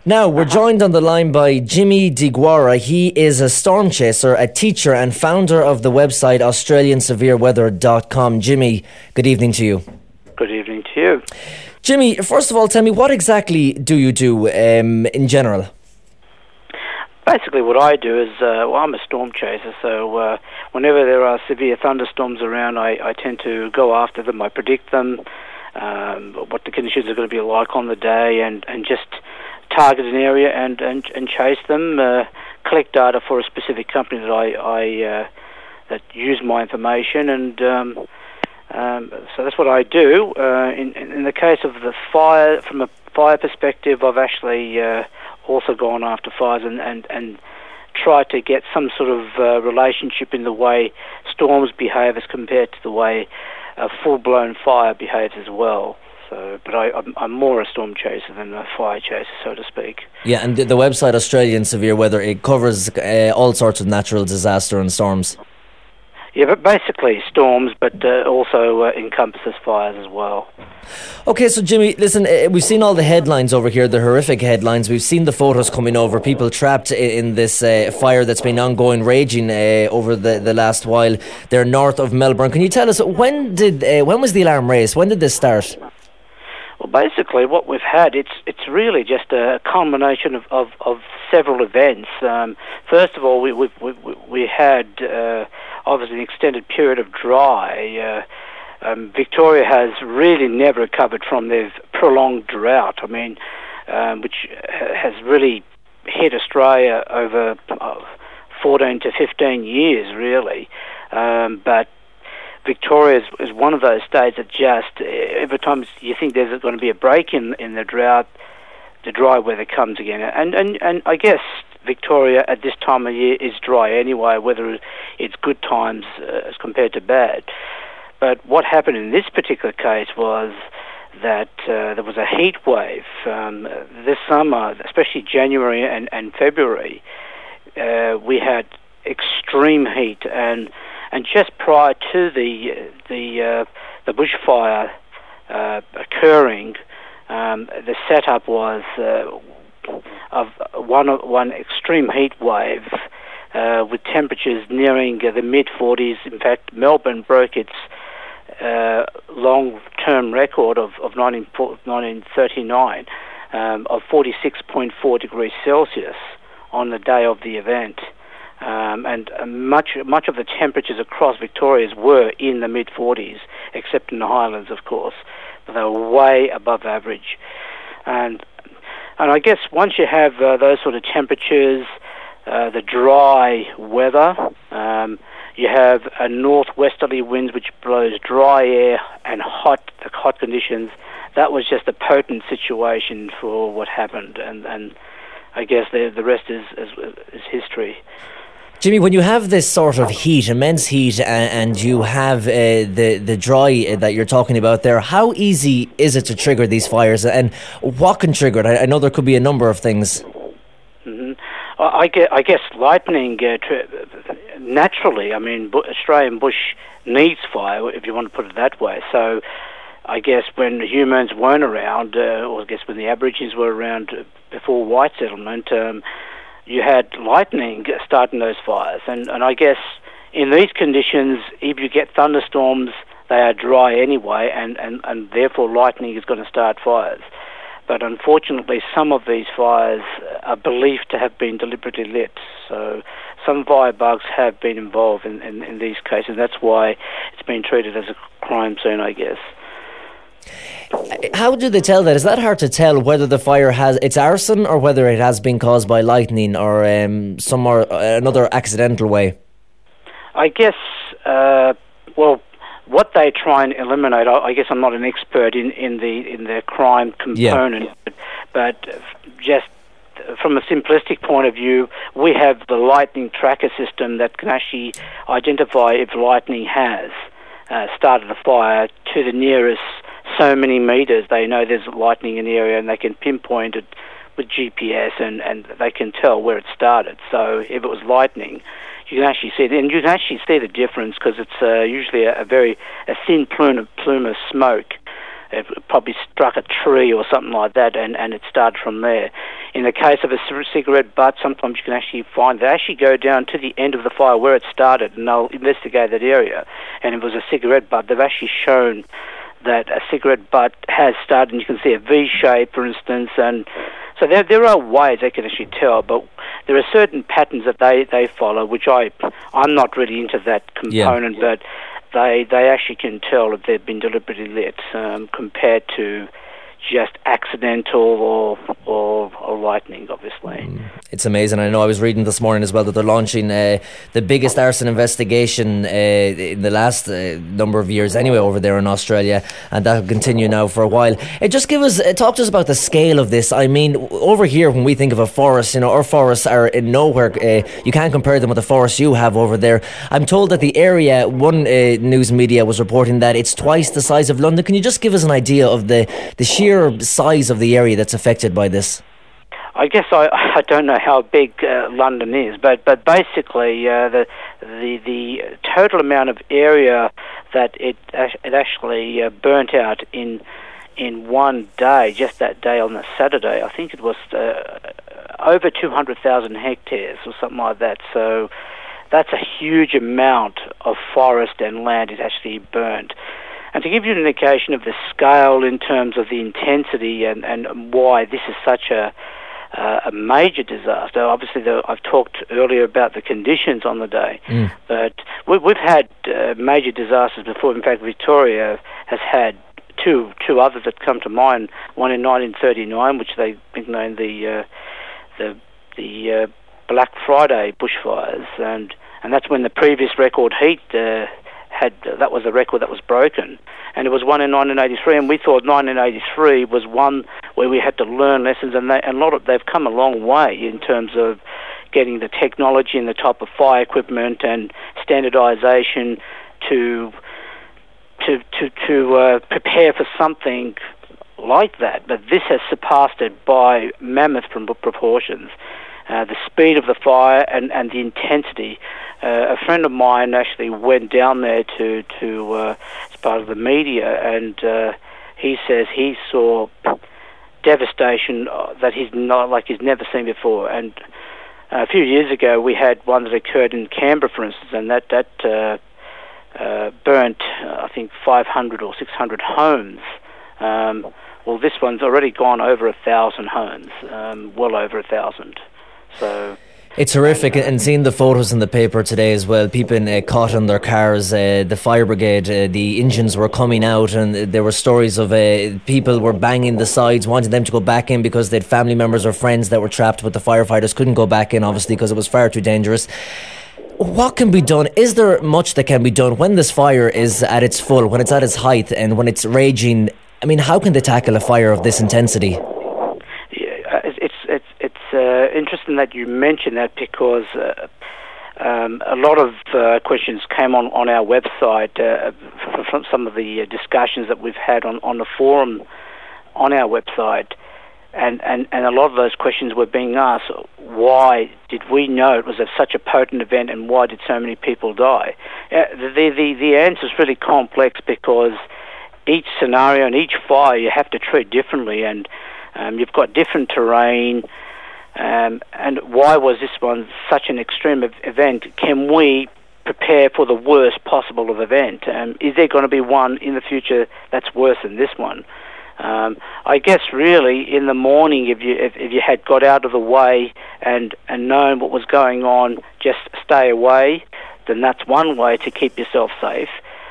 Now, we're joined on the line by Jimmy Deguara. He is a storm chaser, a teacher and founder of the website AustralianSevereWeather.com. Jimmy, good evening to you. Good evening to you. Jimmy, first of all, tell me, what exactly do you do in general? Basically what I do is, I'm a storm chaser, so whenever there are severe thunderstorms around, I tend to go after them. I predict them, what the conditions are going to be like on the day, and just target an area and chase them, collect data for a specific company that that use my information, and so that's what I do. In the case of the fire, from a fire perspective, I've actually also gone after fires and try to get some sort of relationship in the way storms behave as compared to the way a full-blown fire behaves as well. So, but I'm more a storm chaser than a fire chaser, so to speak. Yeah, and the website Australian Severe Weather, it covers all sorts of natural disaster and storms. Yeah, but basically storms, but also encompasses fires as well. Okay, so Jimmy, listen, we've seen all the headlines over here, the horrific headlines. We've seen the photos coming over, people trapped in this fire that's been ongoing, raging over the last while. They're north of Melbourne. Can you tell us, when was the alarm raised? When did this start? Well, basically, what we've had, it's really just a culmination of several events. First of all, we had obviously an extended period of dry. Victoria has really never recovered from their prolonged drought. I mean, which has really hit Australia over 14 to 15 years, really. But Victoria is one of those states that just, every time you think there's going to be a break in the drought, the dry weather comes again. And I guess Victoria at this time of year is dry anyway, whether it's good times as compared to bad. But what happened in this particular case was that there was a heat wave this summer, especially January and February. We had extreme heat, and just prior to the bushfire occurring, the setup was of one extreme heat wave with temperatures nearing the mid-40s. In fact, Melbourne broke its long-term record of 1939 of 46.4 degrees Celsius on the day of the event. And much of the temperatures across Victoria were in the mid-40s, except in the Highlands, of course, but they were way above average. And I guess once you have those sort of temperatures, the dry weather, you have a northwesterly winds which blows dry air and hot conditions. That was just a potent situation for what happened, and I guess the rest is history. Jimmy, when you have this sort of heat, immense heat, and you have the dry that you're talking about there, how easy is it to trigger these fires, and what can trigger it? I know there could be a number of things. Mm-hmm. I guess lightning, naturally, I mean, Australian bush needs fire, if you want to put it that way. So I guess when humans weren't around, or I guess when the Aborigines were around before white settlement, you had lightning starting those fires. And I guess in these conditions, if you get thunderstorms, they are dry anyway, and therefore lightning is going to start fires. But unfortunately, some of these fires are believed to have been deliberately lit. So some firebugs have been involved in these cases. That's why it's been treated as a crime scene, I guess. How do they tell that? Is that hard to tell whether the fire it's arson or whether it has been caused by lightning or another accidental way? I guess, what they try and eliminate, I guess I'm not an expert in the crime component, but just from a simplistic point of view, we have the lightning tracker system that can actually identify if lightning has started a fire to the nearest so many meters. They know there's lightning in the area, and they can pinpoint it with GPS, and they can tell where it started. So if it was lightning, you can actually see it, and you can actually see the difference because it's usually a thin plume of smoke. It probably struck a tree or something like that, and it started from there. In the case of a cigarette butt, sometimes you can actually find they actually go down to the end of the fire where it started, and they'll investigate that area. And if it was a cigarette butt, they've actually shown that a cigarette butt has started, and you can see a V shape, for instance, and so there are ways they can actually tell, but there are certain patterns that they follow, which I'm not really into that component, but they actually can tell if they've been deliberately lit compared to just accidental or lightning, obviously. It's amazing. I know I was reading this morning as well that they're launching the biggest arson investigation in the last number of years anyway over there in Australia, and that will continue now for a while. Talk to us about the scale of this. I mean, over here when we think of a forest, our forests are in nowhere. You can't compare them with the forests you have over there. I'm told that the area, one news media was reporting that it's twice the size of London. Can you just give us an idea of the sheer size of the area that's affected by this? I guess I don't know how big London is, but basically the total amount of area that it actually burnt out in one day, just that day on the Saturday, I think it was over 200,000 hectares or something like that. So that's a huge amount of forest and land it actually burnt. And to give you an indication of the scale in terms of the intensity and why this is such a major disaster, obviously I've talked earlier about the conditions on the day, but we've had major disasters before. In fact, Victoria has had two others that come to mind. One in 1939, which they nicknamed the Black Friday bushfires, and that's when the previous record heat that was a record that was broken, and it was one in 1983, and we thought 1983 was one where we had to learn lessons, and they've come a long way in terms of getting the technology and the type of fire equipment and standardization to prepare for something like that. But this has surpassed it by mammoth proportions. The speed of the fire and the intensity. A friend of mine actually went down there to as part of the media, and he says he saw devastation that he's never seen before. And a few years ago, we had one that occurred in Canberra, for instance, and that burnt, I think, 500 or 600 homes. Well, this one's already gone over 1,000 homes, well over 1,000. So it's horrific, and seeing the photos in the paper today as well, people caught in their cars, the fire brigade, the engines were coming out, and there were stories of people were banging the sides, wanting them to go back in because they had family members or friends that were trapped, but the firefighters couldn't go back in, obviously, because it was far too dangerous. What can be done? Is there much that can be done when this fire is at its full, when it's at its height, and when it's raging? I mean, how can they tackle a fire of this intensity? It's interesting that you mentioned that, because a lot of questions came on our website from some of the discussions that we've had on the forum on our website, and a lot of those questions were being asked: why did we know it was such a potent event, and why did so many people die? The answer is really complex, because each scenario and each fire you have to treat differently, and you've got different terrain. And why was this one such an extreme event? Can we prepare for the worst possible of event? Is there going to be one in the future that's worse than this one? I guess really in the morning, if you had got out of the way and known what was going on, just stay away, then that's one way to keep yourself safe.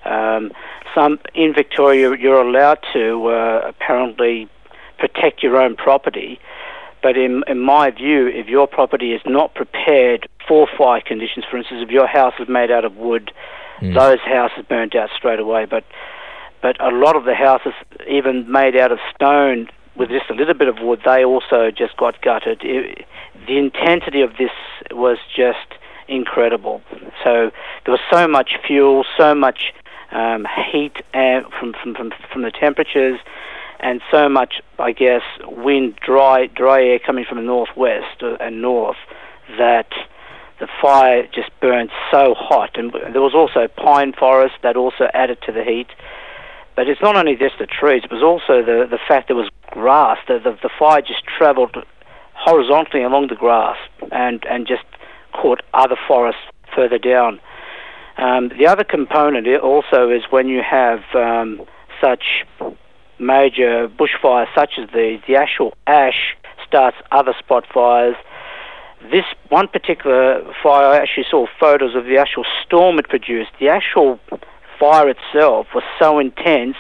In Victoria, you're allowed to apparently protect your own property. But in my view, if your property is not prepared for fire conditions, for instance, if your house is made out of wood, those houses burnt out straight away. But a lot of the houses, even made out of stone with just a little bit of wood, they also just got gutted. The intensity of this was just incredible. So there was so much fuel, so much heat from the temperatures, and so much, I guess, wind, dry air coming from the northwest and north, that the fire just burned so hot. And there was also pine forest that also added to the heat. But it's not only just the trees, it was also the fact there was grass. The fire just travelled horizontally along the grass and just caught other forests further down. The other component also is when you have such major bushfires such as these, the actual ash starts other spot fires. This one particular fire, I actually saw photos of the actual storm it produced. The actual fire itself was so intense.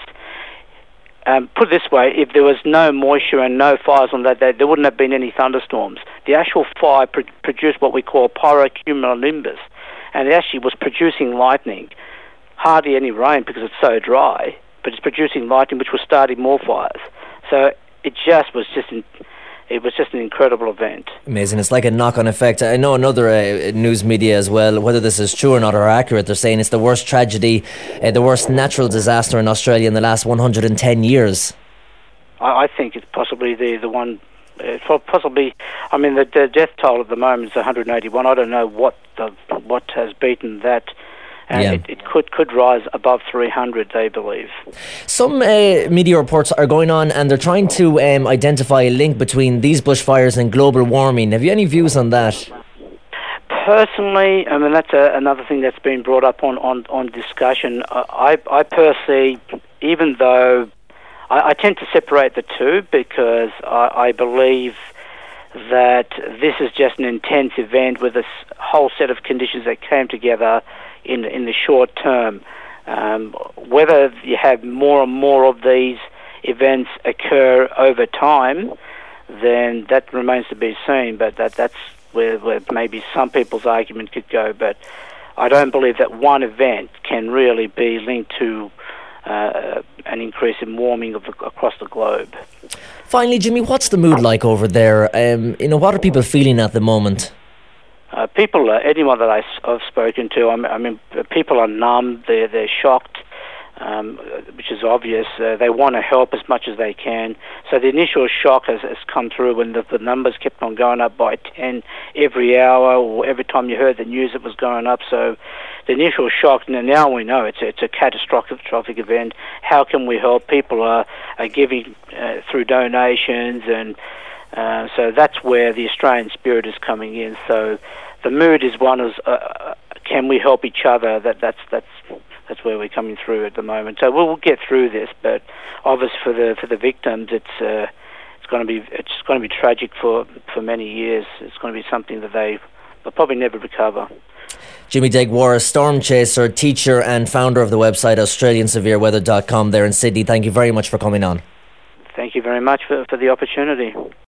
Put it this way, if there was no moisture and no fires on that day, there wouldn't have been any thunderstorms. The actual fire produced what we call pyrocumulonimbus, and it actually was producing lightning. Hardly any rain because it's so dry, but it's producing lightning, which was starting more fires. So it was just an incredible event. Amazing. It's like a knock-on effect. I know another news media as well, whether this is true or not or accurate, they're saying it's the worst tragedy, the worst natural disaster in Australia in the last 110 years. I think it's possibly the one. Possibly, I mean, the death toll at the moment is 181. I don't know what has beaten that. And it could rise above 300, they believe. Some media reports are going on and they're trying to identify a link between these bushfires and global warming. Have you any views on that? Personally, I mean, that's another thing that's been brought up on discussion. I personally, even though I tend to separate the two because I believe that this is just an intense event with a whole set of conditions that came together in the short term. Whether you have more and more of these events occur over time, then that remains to be seen. But that's where maybe some people's argument could go. But I don't believe that one event can really be linked to an increase in warming across the globe. Finally, Jimmy, what's the mood like over there? What are people feeling at the moment? People, anyone that I've spoken to, I mean, people are numb. They're shocked, which is obvious. They want to help as much as they can. So the initial shock has come through when the numbers kept on going up by 10 every hour, or every time you heard the news, it was going up. So the initial shock. Now we know it's a catastrophic event. How can we help? People are giving through donations and. So that's where the Australian spirit is coming in. So the mood is one is can we help each other? That's where we're coming through at the moment. So we'll get through this, but obviously for the victims, it's going to be tragic for many years. It's going to be something that they'll probably never recover. Jimmy Degwar, storm chaser, teacher, and founder of the website AustralianSevereWeather.com there in Sydney. Thank you very much for coming on. Thank you very much for the opportunity.